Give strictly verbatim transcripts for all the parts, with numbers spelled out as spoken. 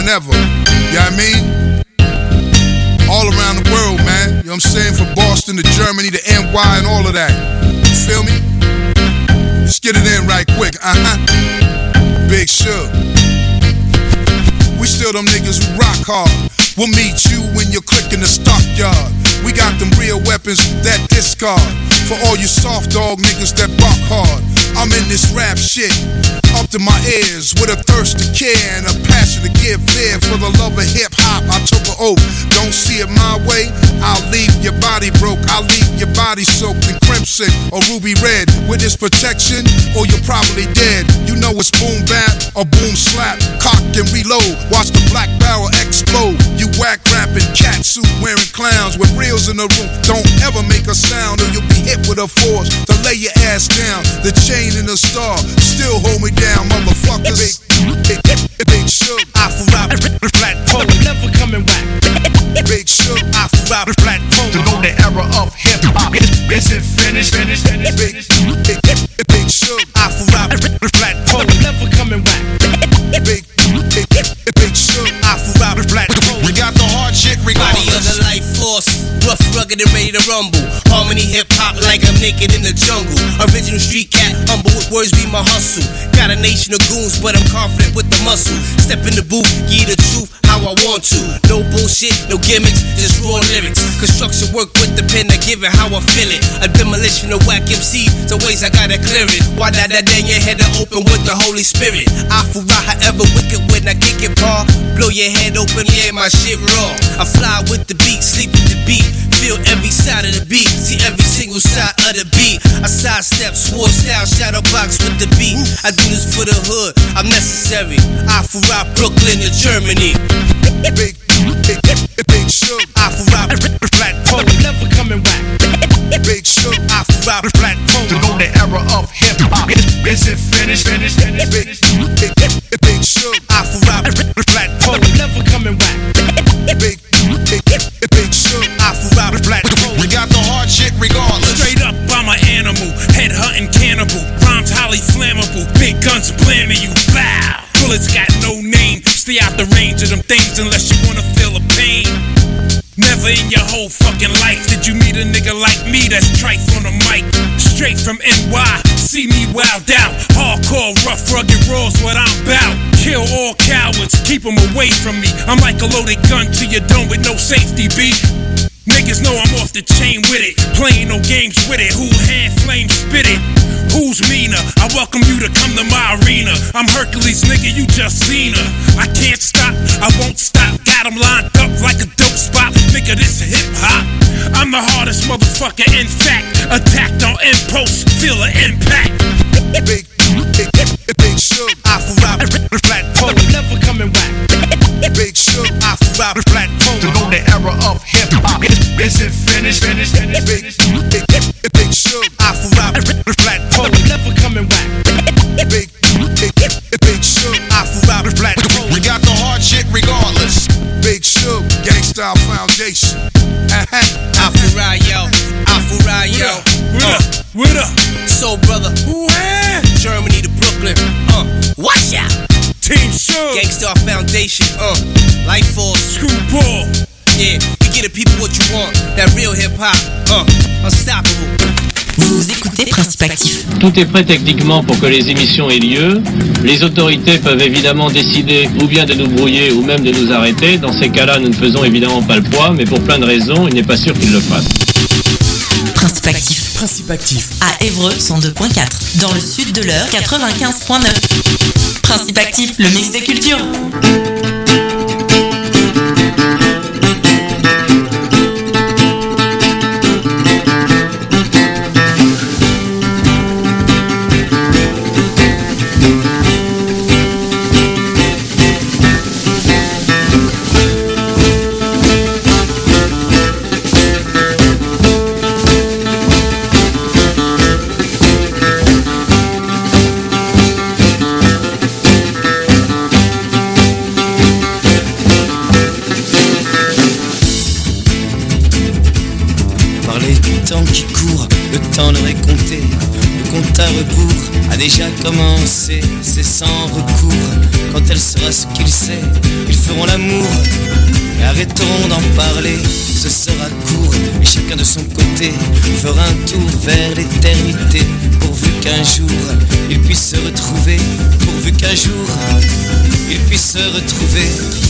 than ever. You know what I mean? All around the world, man. You know what I'm saying? From Boston to Germany to N Y and all of that. You feel me? Let's get it in right quick. Uh-huh. Big Shug. We still them niggas who rock hard. We'll meet you when you're clicking the stockyard. We got them real weapons that discard. For all you soft dog niggas that bark hard. I'm in this rap shit up to my ears with a thirst to care and a passion to give fear. For the love of hip hop, I took an oath. Don't see it my way, I'll leave your body broke. I'll leave your body soaked in crimson or ruby red. With this protection, or you're probably dead. You know it's boom bap or boom slap. Cock and reload, watch the black barrel explode. You whack rapping, cat suit wearing clowns with reels in the room. Don't ever make a sound or you'll be hit with a force to lay your ass down. The chain and the star still hold me down, motherfuckers. Big, big, big Shug. I for rap, flat pole, never coming back. Big Shug. I for rap, flat pole. To know the era of hip hop. Is it finished? Finished? Finished? Big, big, big, big Shug. I for rap, flat pole, never coming back. Big, big, big Shug. I for rap, flat pole. We got the hard shit regardless. Body of the life force, rough, rugged, and ready to rumble. Harmony, hip hop, like I'm naked in the jungle. Original street cat, humble with words be my hustle. Got a nation of goons, but I'm confident with the muscle. Step in the booth, give the truth how I want to. No bullshit, no gimmicks, just raw lyrics. Construction work with the pen, I give it how I feel it. A demolition of whack M C, the ways I gotta clear it. Why that that then your head open with the Holy Spirit. I feel right, however wicked when I kick it, paw. Blow your head open, yeah, my shit raw. I fly with the beat, sleep with the beat. Feel every side of the beat, see every single side of the beat. I sidestep, sword style, shadow box with the beat. I do this for the hood, I'm necessary. I for rap Brooklyn to Germany. Big, big, big Shug. I for rap flat pole, never coming back. Big Shug. I for rap flat pole. To know the era of hip hop. Is it finished? Finished? Finished? Big, big, big Shug. I for rap flat pole, never coming back. Big, big, big Shug. I for rap flat pole. We got the hard shit regardless. Straight up, I'm an animal, head hunting cannibal. Rhymes highly flammable, big guns blaming you. Wow, bullets got no name. Stay out the range of them things unless you wanna feel the pain. Never in your whole fucking life did you meet a nigga like me that's trife on the mic. Straight from N Y, see me wild out. Hardcore, rough, rugged, raw's what I'm about. Kill all cowards, keep them away from me. I'm like a loaded gun to your dome with no safety beat. Niggas know I'm off the chain with it, playing no games with it. Who hand flame spit it? Who's meaner? I welcome you to come to my arena. I'm Hercules, nigga, you just seen her. I can't stop, I won't stop. Got them lined up like a dope spot. Nigga, this hip hop. I'm the hardest motherfucker, in fact. Attacked on impulse, feel the impact. Big, big, big Shug. I for rap flat pole, never coming back. Big Shug. I for rap flat pole. To know the era of hip hop. Is it finished? Finished? Finished? Big, big, big Shug. I for rap flat pole, never coming back. Big, big, big Shug. I for rap flat pole. We got the hard shit regardless. Big Shug, Gangsta Foundation. I for ride, yo. I for ride, yo. What up? What up? Soul brother. Where? Germany to Brooklyn. Uh, watch out. Team Shug. Gangsta Foundation. Uh, Life Force. Screwball. Yeah, we get the people what you want. That real hip hop. Uh, unstoppable. Vous écoutez Principe Actif. Tout est prêt techniquement pour que les émissions aient lieu. Les autorités peuvent évidemment décider ou bien de nous brouiller ou même de nous arrêter. Dans ces cas-là, nous ne faisons évidemment pas le poids, mais pour plein de raisons, il n'est pas sûr qu'ils le fassent. Principe Actif. Principe Actif. À Évreux, cent deux virgule quatre. Dans le sud de l'Eure, quatre-vingt-quinze virgule neuf. Principe Actif, le mix des cultures. temps qui court, le temps de raconter Le compte à rebours a déjà commencé, c'est sans recours. Quand elle sera ce qu'il sait, ils feront l'amour et arrêteront d'en parler. Ce sera court et chacun de son côté fera un tour vers l'éternité. Pourvu qu'un jour ils puissent se retrouver, pourvu qu'un jour ils puissent se retrouver.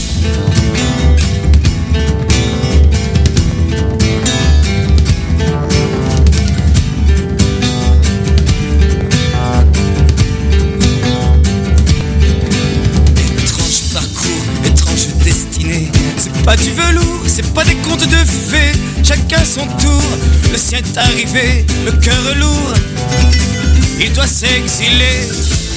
C'est pas du velours, c'est pas des contes de fées. Chacun son tour, le sien est arrivé, le cœur lourd, il doit s'exiler.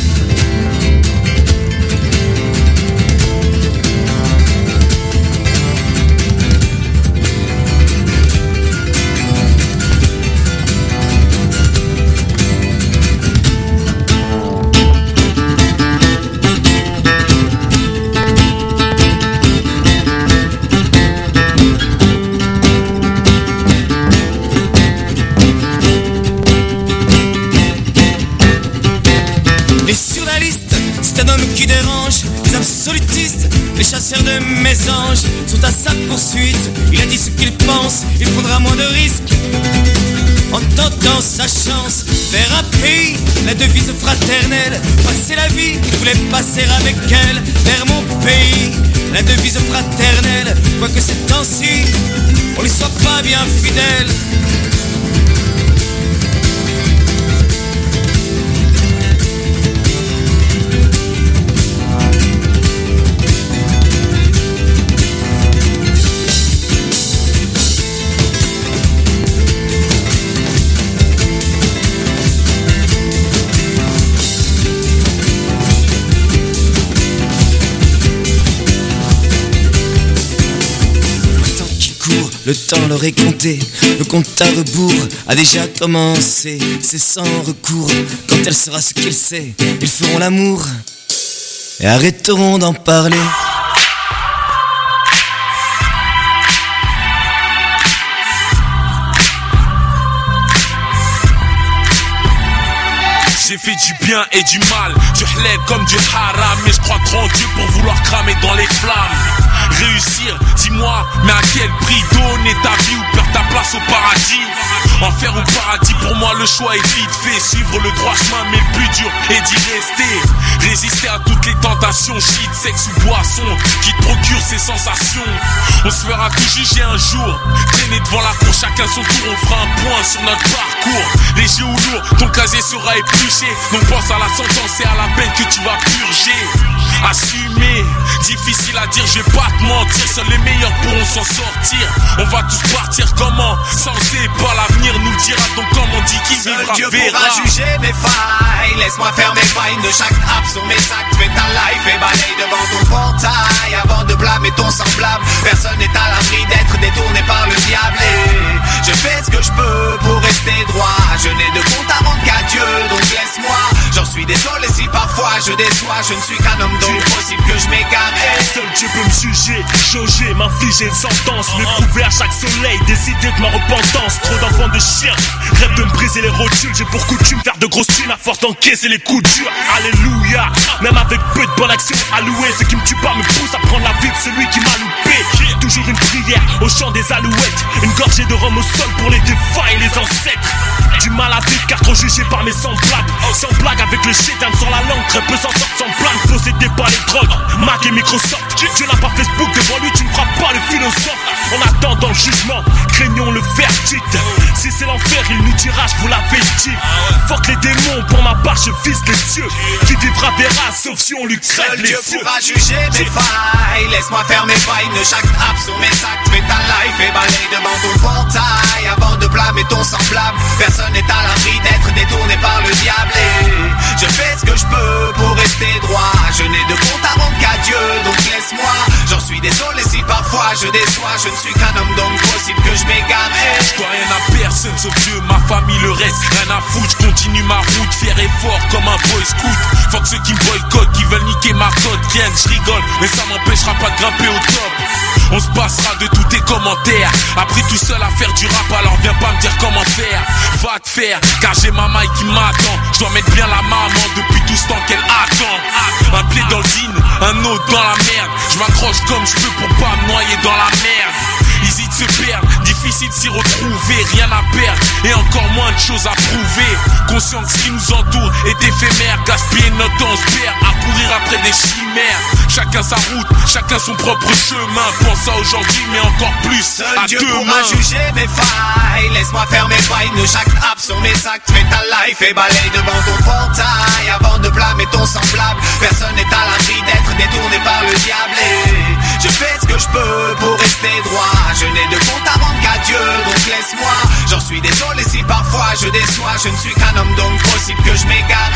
Les chasseurs de mésanges sont à sa poursuite. Il a dit ce qu'il pense, il prendra moins de risques en tentant sa chance. Vers un pays, la devise fraternelle. Passer la vie, il voulait passer avec elle. Vers mon pays, la devise fraternelle. Quoique ces temps-ci, on lui soit pas bien fidèle. Le temps leur est compté, le compte à rebours a déjà commencé. C'est sans recours, quand elle sera ce qu'il sait, ils feront l'amour et arrêteront d'en parler. J'ai fait du bien et du mal, du halal comme du haram. Mais je crois trop en Dieu pour vouloir cramer dans les flammes. Réussir, dis-moi, mais à quel prix? Donner ta vie ou perdre ta place au paradis? Enfer ou paradis, pour moi le choix est vite fait. Suivre le droit chemin, mais le plus dur est d'y rester. Résister à toutes les tentations, shit, sexe ou boisson qui te procurent ces sensations. On se fera tout juger un jour. Traîner devant la cour, chacun son tour, on fera un point sur notre parcours. Léger ou lourd, ton casier sera épluché. Donc pense à la sentence et à la peine que tu vas purger. Assumer, difficile à dire, je vais pas te mentir. Seuls les meilleurs pourront s'en sortir. On va tous partir comment? Censé pas l'avenir nous le dira. Donc comme on dit qui vivra Dieu verra. pourra juger mes failles. Laisse-moi faire mes failles de chaque app sur mes sacs. Fais ta life et balaye devant ton portail avant de blâmer ton semblable. Personne n'est à l'abri d'être détourné par le diable. Et je fais ce que je peux pour rester droit. Je n'ai de compte à rendre qu'à Dieu, donc laisse-moi. J'en suis désolé si parfois je déçois. Je ne suis qu'un homme, donc possible que je m'égare. Seul Dieu peut me juger, jauger, m'infliger une sentence. M'éprouver à chaque soleil, décider de ma repentance. Trop d'enfants de chiens, rêve de me briser les rotules. J'ai pour coutume faire de grosses thunes à force d'encaisser les coups durs. Alléluia, même avec peu de bonne action allouée. Ce qui me tue pas me pousse à prendre la vie de celui qui m'a loupé. Toujours une prière au chant des alouettes. Une gorgée de rhum au sol pour les défunts et les ancêtres. Du mal à vivre car trop jugé par mes semblables. Sans blague avec le shaitan sur la langue. Très peu s'en sortent sans plainte. Possédé par les drogues, Mac et Microsoft. Dieu n'a pas Facebook, devant lui tu ne feras pas le philosophe. En attendant le jugement, craignons le verdict. Si c'est l'enfer il nous dira je vous l'avais dit. Fuck les démons, pour ma part je vise les cieux. Qui vivra verra sauf si on lui crève les Dieu cieux. pourra juger mes failles. Laisse-moi faire mes failles de chaque app sur mes sacs. Fais ta life et balaye devant ton portail avant de blâmer ton semblable. Personne n'est à l'abri d'être détourné par le diable. Et je fais ce que je peux pour rester droit. Je n'ai de compte à rendre qu'à Dieu, donc laisse-moi. J'en suis désolé si parfois je déçois. Je ne suis qu'un homme, donc possible que je m'égare. Je dois rien à personne sauf Dieu, ma famille, le reste. Rien à foutre, je continue ma route, fier et fort comme un boy scout. Fuck ceux qui me boycottent, qui veulent niquer ma cote. Rien, je rigole, mais ça m'empêchera pas de grimper au top. On se passera de tous tes commentaires. Après tout seul à faire du rap, alors viens pas me dire comment faire. Va te faire, car j'ai ma maille qui m'attend. Je dois mettre bien la maman depuis tout ce temps qu'elle attend. Un pied dans le jean, un autre dans la merde. Je m'accroche comme je peux pour pas me noyer dans la merde. Easy de se perdre, difficile de s'y retrouver. Rien à perdre et encore moins de choses à prouver. Conscient que ce qui nous entoure est éphémère. Gaspiller notre temps, on se perd à courir après des chimères. Chacun sa route, chacun son propre chemin. Pense à aujourd'hui mais encore plus seul à Dieu demain. pourra juger mes failles. Laisse-moi faire mes failles, ne chaque app sur mes sacs. Fais ta life et balaye devant ton portail avant de blâmer ton semblable. Personne n'est à l'abri d'être détourné par le diable. Et je fais ce que je peux pour rester droit. Je n'ai de compte à rendre qu'à Dieu, donc laisse-moi. J'en suis désolé si parfois je déçois. Je ne suis qu'un homme donc possible que je m'égare.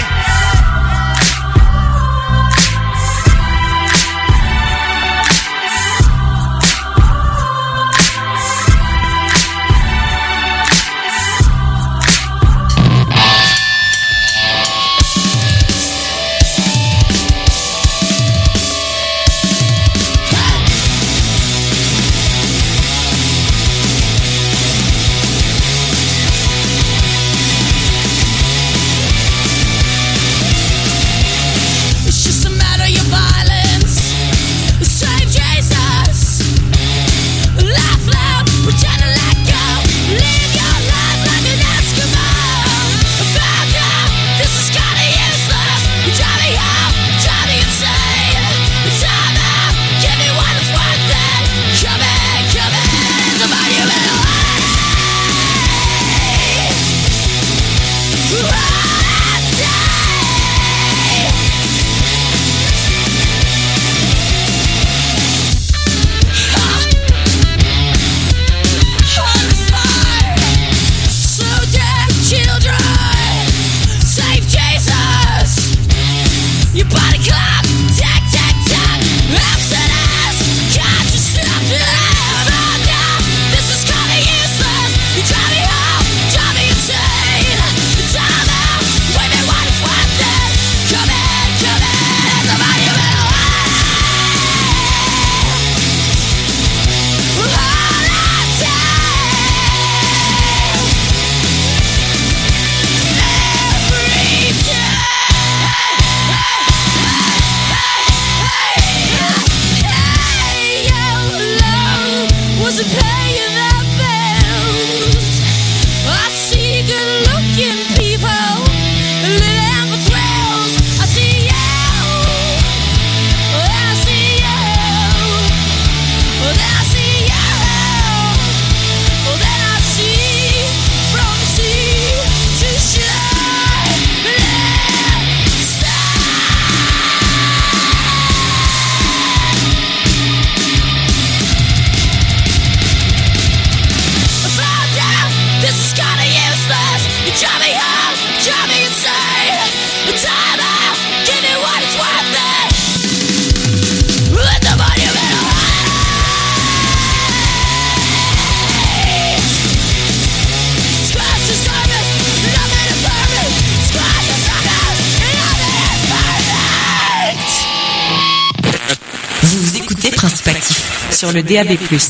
Principe actif sur le D A B plus.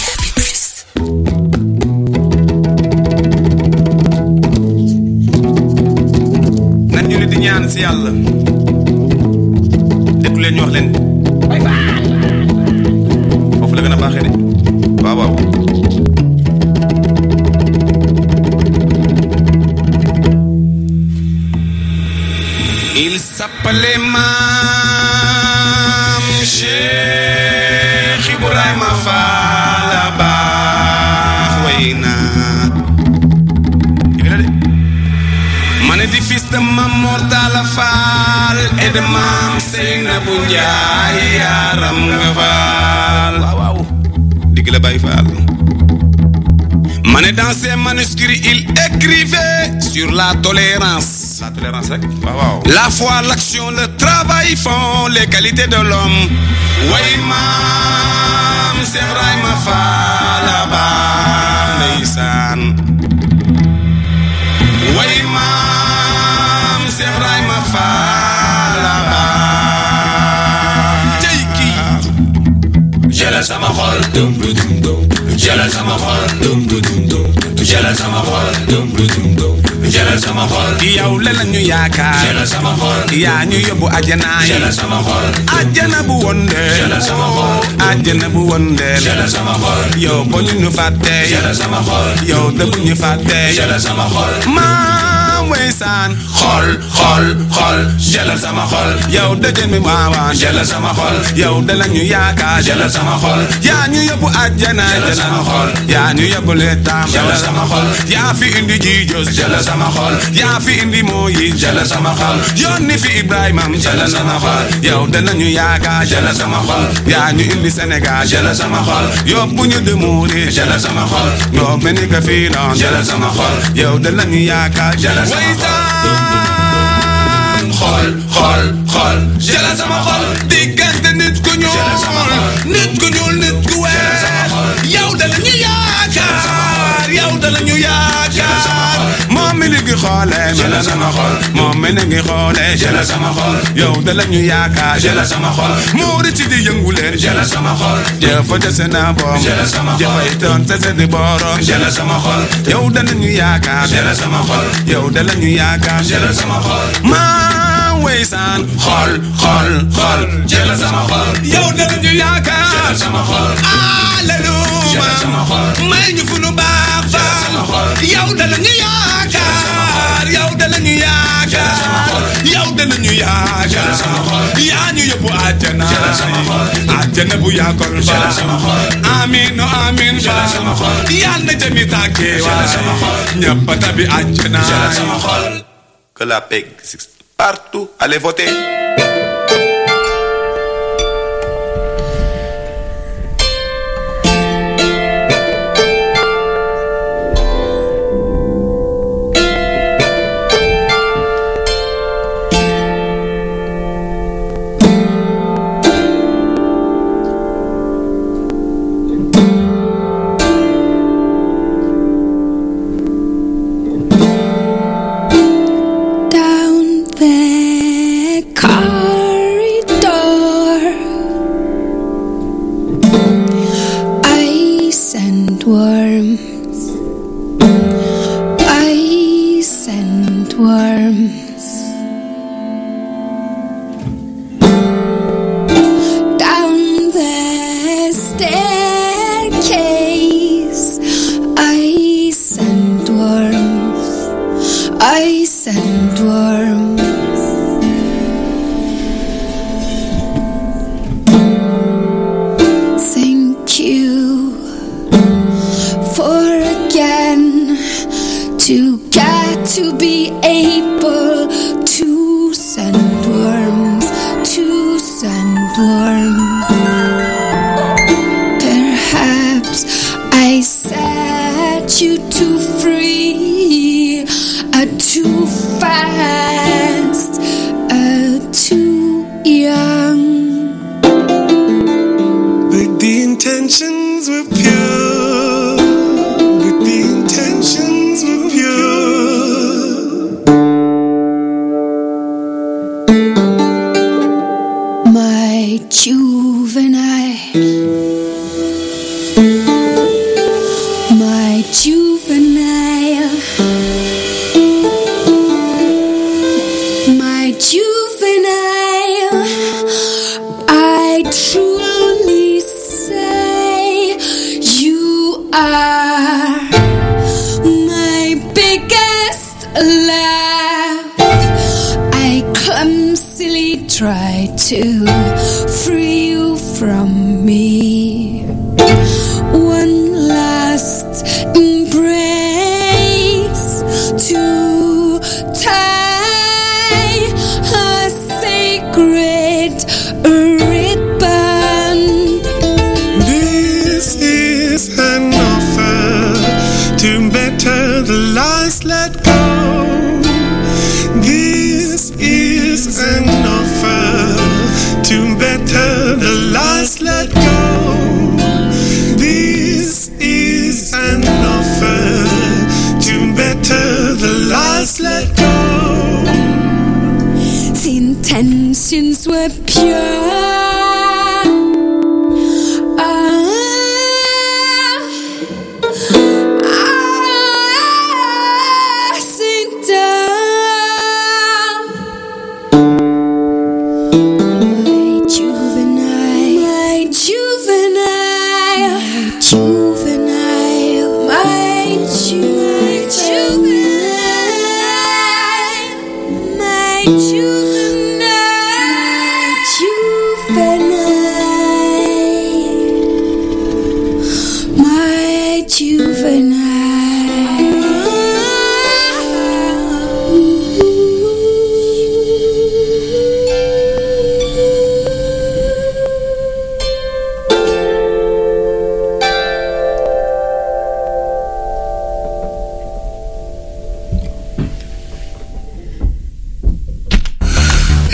nan ñu di ñaan ci Yàlla déglu leen ñu wax leen foofu la gën a baaxee de waaw waaw il s'appelait Maam Cheikh Ibrahima Fall baax way na di fils de Mam Mortala Fall et de Mam Seynabou Ndiaye yaram nga Fall waaw waaw digg la Baye Fall mané dans ses manuscrits il écrivait sur la tolérance la tolérance rek waaw waaw la foi l'action le travail font les qualités de l'homme way Mam Cheikh Ibrahima Fall ba ndeysaan way Mam Cheikh Ibrahima Fall ba jeyki jëlal sama xol dum dum dum jëlal sama xol dum dum dum jëlal sama xol dum dum dum jëlal sama xol yow la ñu yaakaar jëlal sama xol yaa ñu yóbbu àjjana jëlal sama xol àjjana bu wonde jëlal sama xol àjjana bu wonde jëlal sama xol yow bo ñu ñu fàtte jëlal sama xol yow de bu ñu fàtte jëlal sama xol ma weysaan xol xol xol jëlal sama xol yow dëgën mi maawaan jëlal sama xol yow de la ñu yaakaar jëlal sama xol yaa ñu yóbbu àjjana jëlal sama xol yaa ñu yóbbu leetam jëlal sama xol yaa fi indi jiijos jëlal sama xol yaa fi indi mooyi jëlal sama xol yónni fi Ibrahima jëlal sama xol yow de la ñu yaakaar jëlal sama xol yaa ñu indi Sénégal jëlal sama xol yóbbu ñu demuuri jëlal sama xol yow mel ni ka fii noon jëlal sama xol yow de la ñu yaakaar jëlal weysaan xol xol xol jëlal sama xol diggante nit ku ñuul nit ku ñuul nit ku weex yow da la ñu yaakaar yow da la ñu yaakaar moom mi ngi xoolee jëlal sama xol moom mi ngi xoolee jëlal sama xol yow da la ñu yaakaar jëlal sama xol moo di ci di yëngu leen jëlal sama xol jëfa dese na boom jëlal sama xol jëfay toon tese di borom jëlal sama xol yow da la ñu yaakaar jëlal sama xol yow da la ñu yaakaar jëlal sama xol ma weysaan xol xol xol jëlal sama xol yow da la ñu yaakaar jëlal sama xol alléluia jëlal sama xol may ñu fu nu baax fa yow da la ñu yaakaar yow da la ñu yaakaar yow da la ñu yaakaar yaa ñu yóbbu àjjana àjjana bu yaakol fa amiin amiin fa yal na jëmi tàggee waay ñëpp tabi àjjana que la paix existe partout allez voter. Intentions were pure. Ah, ah,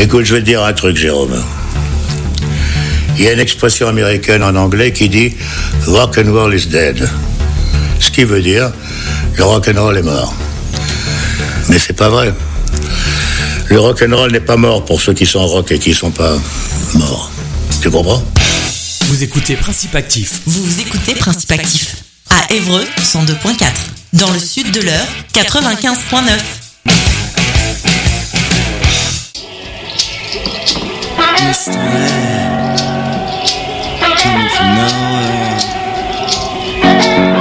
Écoute, je vais te dire un truc, Jérôme. Il y a une expression américaine en anglais qui dit « rock and roll is dead ». Ce qui veut dire « le rock and roll est mort ». Mais c'est pas vrai. Le rock and roll n'est pas mort pour ceux qui sont rock et qui ne sont pas morts. Tu comprends? Vous écoutez Principe Actif. Vous écoutez Principe Actif. À Évreux, cent deux point quatre. Dans le sud de l'Eure, quatre-vingt-quinze point neuf. Coming from nowhere.